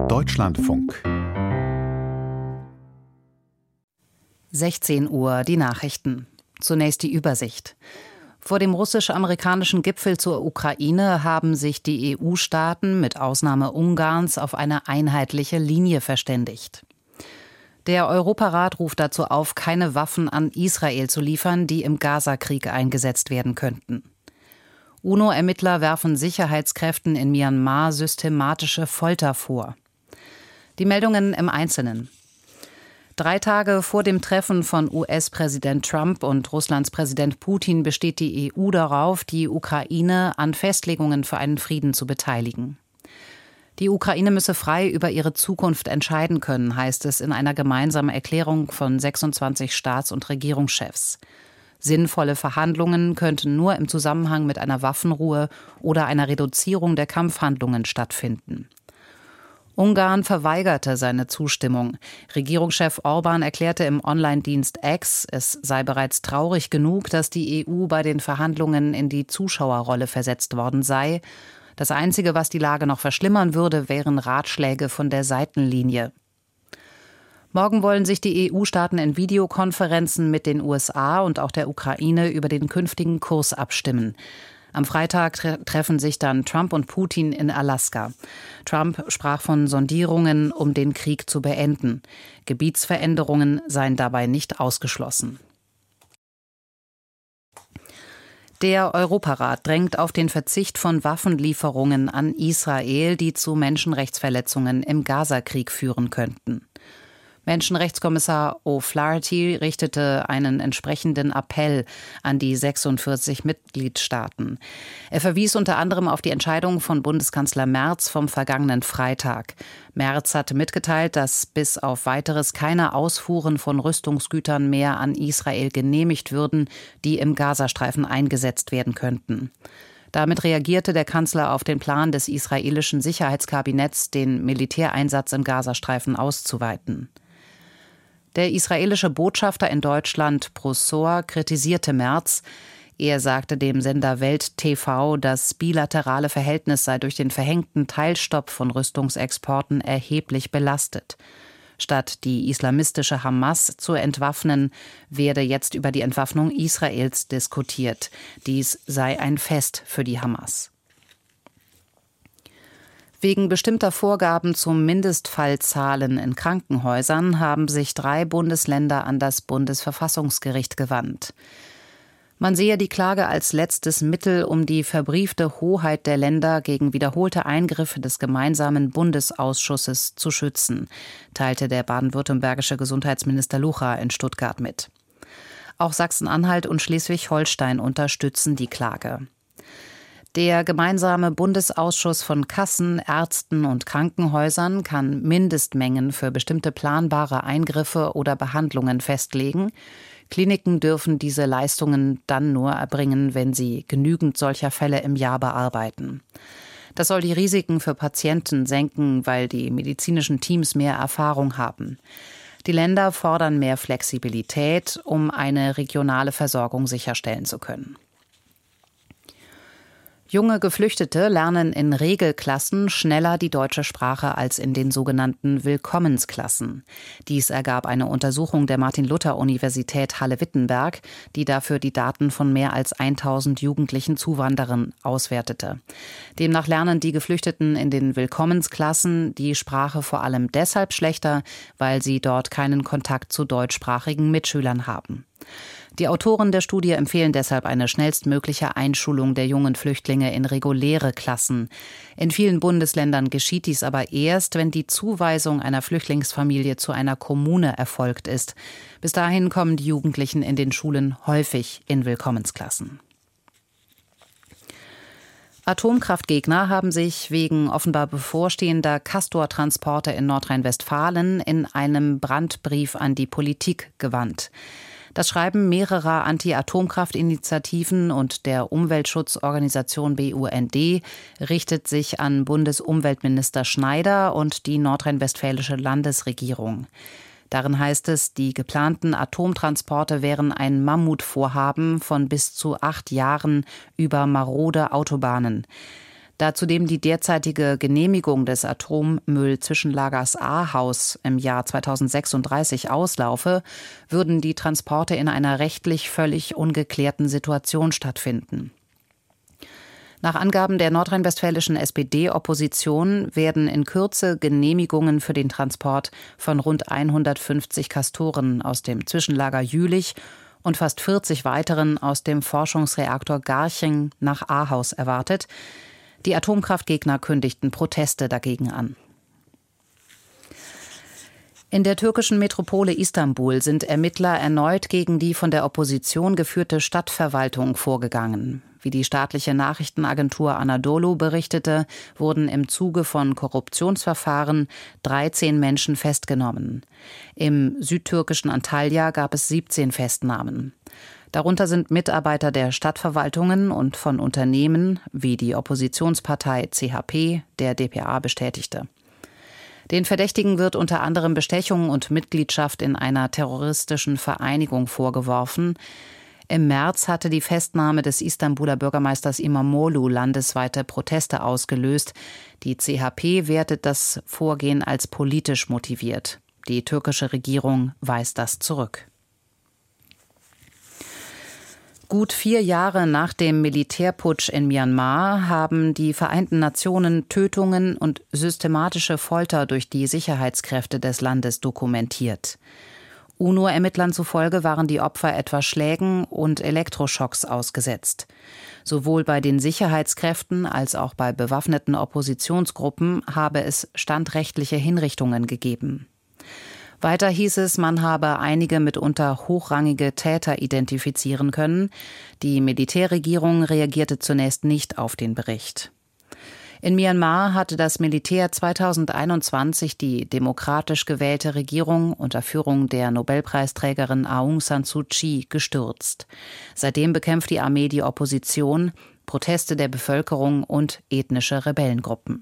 Deutschlandfunk. 16 Uhr, die Nachrichten. Zunächst die Übersicht. Vor dem russisch-amerikanischen Gipfel zur Ukraine haben sich die EU-Staaten mit Ausnahme Ungarns auf eine einheitliche Linie verständigt. Der Europarat ruft dazu auf, keine Waffen an Israel zu liefern, die im Gaza-Krieg eingesetzt werden könnten. UNO-Ermittler werfen Sicherheitskräften in Myanmar systematische Folter vor. Die Meldungen im Einzelnen. 3 Tage vor dem Treffen von US-Präsident Trump und Russlands Präsident Putin besteht die EU darauf, die Ukraine an Festlegungen für einen Frieden zu beteiligen. Die Ukraine müsse frei über ihre Zukunft entscheiden können, heißt es in einer gemeinsamen Erklärung von 26 Staats- und Regierungschefs. Sinnvolle Verhandlungen könnten nur im Zusammenhang mit einer Waffenruhe oder einer Reduzierung der Kampfhandlungen stattfinden. Ungarn verweigerte seine Zustimmung. Regierungschef Orbán erklärte im Online-Dienst X, es sei bereits traurig genug, dass die EU bei den Verhandlungen in die Zuschauerrolle versetzt worden sei. Das Einzige, was die Lage noch verschlimmern würde, wären Ratschläge von der Seitenlinie. Morgen wollen sich die EU-Staaten in Videokonferenzen mit den USA und auch der Ukraine über den künftigen Kurs abstimmen. Am Freitag treffen sich dann Trump und Putin in Alaska. Trump sprach von Sondierungen, um den Krieg zu beenden. Gebietsveränderungen seien dabei nicht ausgeschlossen. Der Europarat drängt auf den Verzicht von Waffenlieferungen an Israel, die zu Menschenrechtsverletzungen im Gaza-Krieg führen könnten. Menschenrechtskommissar O'Flaherty richtete einen entsprechenden Appell an die 46 Mitgliedstaaten. Er verwies unter anderem auf die Entscheidung von Bundeskanzler Merz vom vergangenen Freitag. Merz hatte mitgeteilt, dass bis auf Weiteres keine Ausfuhren von Rüstungsgütern mehr an Israel genehmigt würden, die im Gazastreifen eingesetzt werden könnten. Damit reagierte der Kanzler auf den Plan des israelischen Sicherheitskabinetts, den Militäreinsatz im Gazastreifen auszuweiten. Der israelische Botschafter in Deutschland, Prosor, kritisierte Merz. Er sagte dem Sender Welt TV, das bilaterale Verhältnis sei durch den verhängten Teilstopp von Rüstungsexporten erheblich belastet. Statt die islamistische Hamas zu entwaffnen, werde jetzt über die Entwaffnung Israels diskutiert. Dies sei ein Fest für die Hamas. Wegen bestimmter Vorgaben zu Mindestfallzahlen in Krankenhäusern haben sich 3 Bundesländer an das Bundesverfassungsgericht gewandt. Man sehe die Klage als letztes Mittel, um die verbriefte Hoheit der Länder gegen wiederholte Eingriffe des gemeinsamen Bundesausschusses zu schützen, teilte der baden-württembergische Gesundheitsminister Lucha in Stuttgart mit. Auch Sachsen-Anhalt und Schleswig-Holstein unterstützen die Klage. Der gemeinsame Bundesausschuss von Kassen, Ärzten und Krankenhäusern kann Mindestmengen für bestimmte planbare Eingriffe oder Behandlungen festlegen. Kliniken dürfen diese Leistungen dann nur erbringen, wenn sie genügend solcher Fälle im Jahr bearbeiten. Das soll die Risiken für Patienten senken, weil die medizinischen Teams mehr Erfahrung haben. Die Länder fordern mehr Flexibilität, um eine regionale Versorgung sicherstellen zu können. Junge Geflüchtete lernen in Regelklassen schneller die deutsche Sprache als in den sogenannten Willkommensklassen. Dies ergab eine Untersuchung der Martin-Luther-Universität Halle-Wittenberg, die dafür die Daten von mehr als 1000 jugendlichen Zuwanderern auswertete. Demnach lernen die Geflüchteten in den Willkommensklassen die Sprache vor allem deshalb schlechter, weil sie dort keinen Kontakt zu deutschsprachigen Mitschülern haben. Die Autoren der Studie empfehlen deshalb eine schnellstmögliche Einschulung der jungen Flüchtlinge in reguläre Klassen. In vielen Bundesländern geschieht dies aber erst, wenn die Zuweisung einer Flüchtlingsfamilie zu einer Kommune erfolgt ist. Bis dahin kommen die Jugendlichen in den Schulen häufig in Willkommensklassen. Atomkraftgegner haben sich wegen offenbar bevorstehender Castor-Transporte in Nordrhein-Westfalen in einem Brandbrief an die Politik gewandt. Das Schreiben mehrerer Anti-Atomkraft-Initiativen und der Umweltschutzorganisation BUND richtet sich an Bundesumweltminister Schneider und die nordrhein-westfälische Landesregierung. Darin heißt es, die geplanten Atomtransporte wären ein Mammutvorhaben von bis zu 8 Jahren über marode Autobahnen. Da zudem die derzeitige Genehmigung des Atommüllzwischenlagers Ahaus im Jahr 2036 auslaufe, würden die Transporte in einer rechtlich völlig ungeklärten Situation stattfinden. Nach Angaben der nordrhein-westfälischen SPD-Opposition werden in Kürze Genehmigungen für den Transport von rund 150 Castoren aus dem Zwischenlager Jülich und fast 40 weiteren aus dem Forschungsreaktor Garching nach Ahaus erwartet. Die Atomkraftgegner kündigten Proteste dagegen an. In der türkischen Metropole Istanbul sind Ermittler erneut gegen die von der Opposition geführte Stadtverwaltung vorgegangen. Wie die staatliche Nachrichtenagentur Anadolu berichtete, wurden im Zuge von Korruptionsverfahren 13 Menschen festgenommen. Im südtürkischen Antalya gab es 17 Festnahmen. Darunter sind Mitarbeiter der Stadtverwaltungen und von Unternehmen, wie die Oppositionspartei CHP der dpa bestätigte. Den Verdächtigen wird unter anderem Bestechung und Mitgliedschaft in einer terroristischen Vereinigung vorgeworfen. Im März hatte die Festnahme des Istanbuler Bürgermeisters İmamoğlu landesweite Proteste ausgelöst. Die CHP wertet das Vorgehen als politisch motiviert. Die türkische Regierung weist das zurück. Gut 4 Jahre nach dem Militärputsch in Myanmar haben die Vereinten Nationen Tötungen und systematische Folter durch die Sicherheitskräfte des Landes dokumentiert. UNO-Ermittlern zufolge waren die Opfer etwa Schlägen und Elektroschocks ausgesetzt. Sowohl bei den Sicherheitskräften als auch bei bewaffneten Oppositionsgruppen habe es standrechtliche Hinrichtungen gegeben. Weiter hieß es, man habe einige mitunter hochrangige Täter identifizieren können. Die Militärregierung reagierte zunächst nicht auf den Bericht. In Myanmar hatte das Militär 2021 die demokratisch gewählte Regierung unter Führung der Nobelpreisträgerin Aung San Suu Kyi gestürzt. Seitdem bekämpft die Armee die Opposition, Proteste der Bevölkerung und ethnische Rebellengruppen.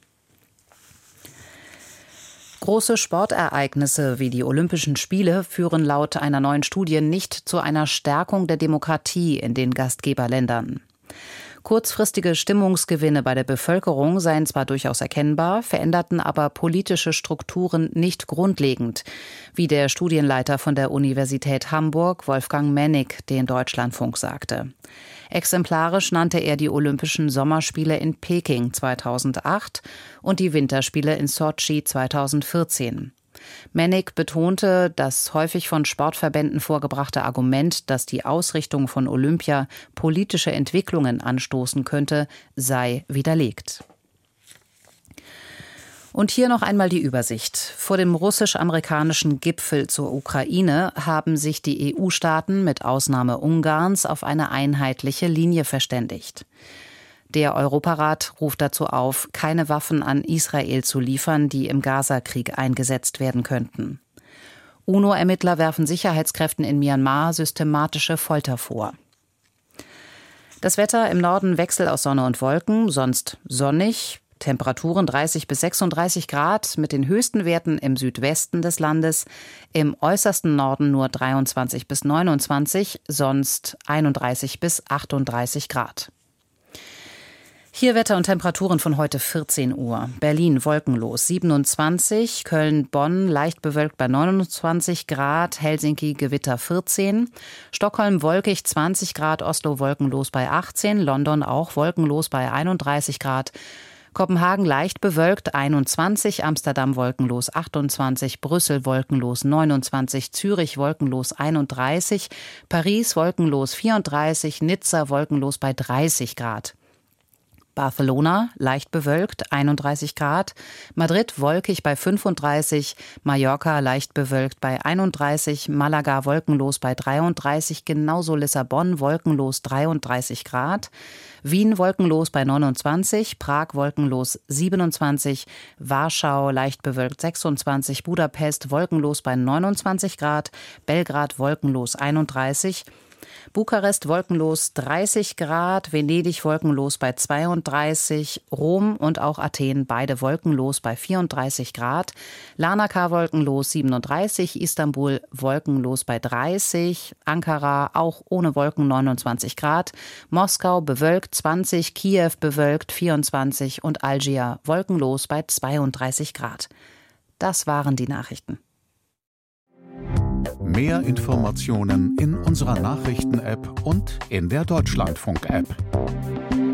Große Sportereignisse wie die Olympischen Spiele führen laut einer neuen Studie nicht zu einer Stärkung der Demokratie in den Gastgeberländern. Kurzfristige Stimmungsgewinne bei der Bevölkerung seien zwar durchaus erkennbar, veränderten aber politische Strukturen nicht grundlegend, wie der Studienleiter von der Universität Hamburg, Wolfgang Mennig, den Deutschlandfunk sagte. Exemplarisch nannte er die Olympischen Sommerspiele in Peking 2008 und die Winterspiele in Sotschi 2014. Mennig betonte, das häufig von Sportverbänden vorgebrachte Argument, dass die Ausrichtung von Olympia politische Entwicklungen anstoßen könnte, sei widerlegt. Und hier noch einmal die Übersicht. Vor dem russisch-amerikanischen Gipfel zur Ukraine haben sich die EU-Staaten mit Ausnahme Ungarns auf eine einheitliche Linie verständigt. Der Europarat ruft dazu auf, keine Waffen an Israel zu liefern, die im Gaza-Krieg eingesetzt werden könnten. UNO-Ermittler werfen Sicherheitskräften in Myanmar systematische Folter vor. Das Wetter im Norden Wechsel aus Sonne und Wolken, sonst sonnig. Temperaturen 30 bis 36 Grad mit den höchsten Werten im Südwesten des Landes, im äußersten Norden nur 23 bis 29, sonst 31 bis 38 Grad. Hier Wetter und Temperaturen von heute 14 Uhr. Berlin wolkenlos 27, Köln, Bonn leicht bewölkt bei 29 Grad, Helsinki Gewitter 14, Stockholm wolkig 20 Grad, Oslo wolkenlos bei 18, London auch wolkenlos bei 31 Grad, Kopenhagen leicht bewölkt 21, Amsterdam wolkenlos 28, Brüssel wolkenlos 29, Zürich wolkenlos 31, Paris wolkenlos 34, Nizza wolkenlos bei 30 Grad. Barcelona leicht bewölkt 31 Grad, Madrid wolkig bei 35, Mallorca leicht bewölkt bei 31, Malaga wolkenlos bei 33, genauso Lissabon wolkenlos 33 Grad, Wien wolkenlos bei 29, Prag wolkenlos 27, Warschau leicht bewölkt 26, Budapest wolkenlos bei 29 Grad, Belgrad wolkenlos 31, Bukarest wolkenlos 30 Grad, Venedig wolkenlos bei 32, Rom und auch Athen beide wolkenlos bei 34 Grad, Larnaca wolkenlos 37, Istanbul wolkenlos bei 30, Ankara auch ohne Wolken 29 Grad, Moskau bewölkt 20, Kiew bewölkt 24 und Algier wolkenlos bei 32 Grad. Das waren die Nachrichten. Mehr Informationen in unserer Nachrichten-App und in der Deutschlandfunk-App.